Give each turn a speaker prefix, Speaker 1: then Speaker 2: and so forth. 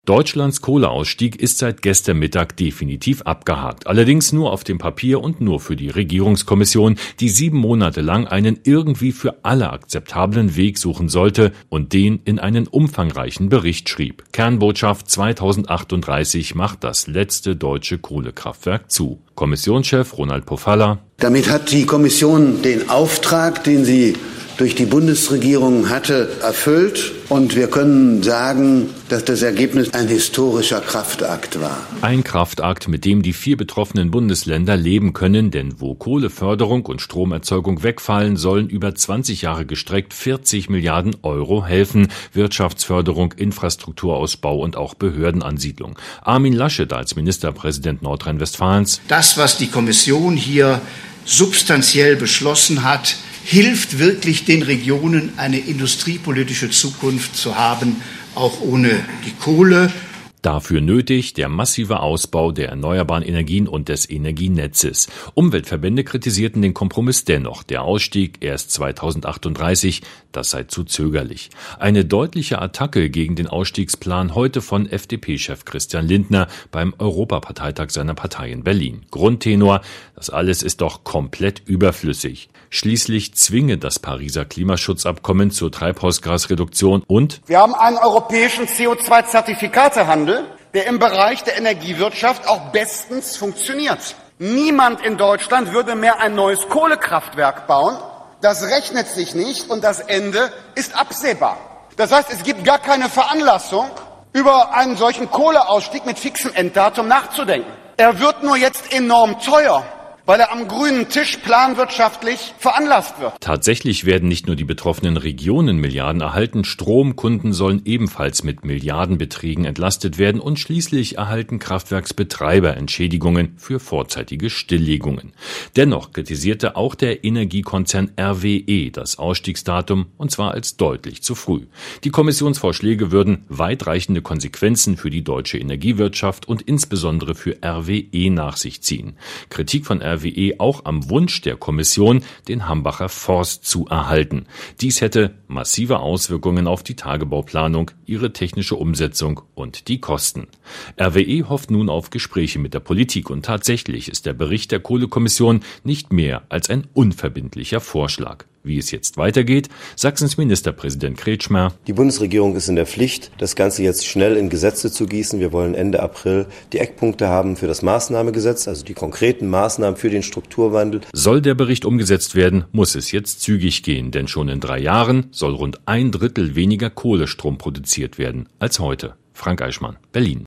Speaker 1: Deutschlands Kohleausstieg ist seit gestern Mittag definitiv abgehakt. Allerdings nur auf dem Papier und nur für die Regierungskommission, die 7 Monate lang einen irgendwie für alle akzeptablen Weg suchen sollte und den in einen umfangreichen Bericht schrieb. Kernbotschaft: 2038 macht das letzte deutsche Kohlekraftwerk zu. Kommissionschef Ronald Pofalla:
Speaker 2: Damit hat die Kommission den Auftrag, den sie durch die Bundesregierung hatte, erfüllt. Und wir können sagen, dass das Ergebnis ein historischer Kraftakt war.
Speaker 1: Ein Kraftakt, mit dem die 4 betroffenen Bundesländer leben können, denn wo Kohleförderung und Stromerzeugung wegfallen, sollen über 20 Jahre gestreckt 40 Milliarden Euro helfen. Wirtschaftsförderung, Infrastrukturausbau und auch Behördenansiedlung. Armin Laschet als Ministerpräsident Nordrhein-Westfalens:
Speaker 3: Das, was die Kommission hier substanziell beschlossen hat, hilft wirklich den Regionen, eine industriepolitische Zukunft zu haben, auch ohne die Kohle.
Speaker 1: Dafür nötig der massive Ausbau der erneuerbaren Energien und des Energienetzes. Umweltverbände kritisierten den Kompromiss dennoch. Der Ausstieg erst 2038, das sei zu zögerlich. Eine deutliche Attacke gegen den Ausstiegsplan heute von FDP-Chef Christian Lindner beim Europaparteitag seiner Partei in Berlin. Grundtenor: Das alles ist doch komplett überflüssig. Schließlich zwinge das Pariser Klimaschutzabkommen zur Treibhausgasreduktion und
Speaker 4: wir haben einen europäischen CO2-Zertifikatehandel, der im Bereich der Energiewirtschaft auch bestens funktioniert. Niemand in Deutschland würde mehr ein neues Kohlekraftwerk bauen. Das rechnet sich nicht und das Ende ist absehbar. Das heißt, es gibt gar keine Veranlassung, über einen solchen Kohleausstieg mit fixem Enddatum nachzudenken. Er wird nur jetzt enorm teuer, weil er am grünen Tisch planwirtschaftlich veranlasst wird.
Speaker 1: Tatsächlich werden nicht nur die betroffenen Regionen Milliarden erhalten, Stromkunden sollen ebenfalls mit Milliardenbeträgen entlastet werden und schließlich erhalten Kraftwerksbetreiber Entschädigungen für vorzeitige Stilllegungen. Dennoch kritisierte auch der Energiekonzern RWE das Ausstiegsdatum, und zwar als deutlich zu früh. Die Kommissionsvorschläge würden weitreichende Konsequenzen für die deutsche Energiewirtschaft und insbesondere für RWE nach sich ziehen. Kritik von RWE auch am Wunsch der Kommission, den Hambacher Forst zu erhalten. Dies hätte massive Auswirkungen auf die Tagebauplanung, ihre technische Umsetzung und die Kosten. RWE hofft nun auf Gespräche mit der Politik und tatsächlich ist der Bericht der Kohlekommission nicht mehr als ein unverbindlicher Vorschlag. Wie es jetzt weitergeht: Sachsens Ministerpräsident Kretschmer:
Speaker 5: Die Bundesregierung ist in der Pflicht, das Ganze jetzt schnell in Gesetze zu gießen. Wir wollen Ende April die Eckpunkte haben für das Maßnahmegesetz, also die konkreten Maßnahmen für den Strukturwandel.
Speaker 1: Soll der Bericht umgesetzt werden, muss es jetzt zügig gehen, denn schon in 3 Jahren soll rund 1/3 weniger Kohlestrom produziert werden als heute. Frank Eichmann, Berlin.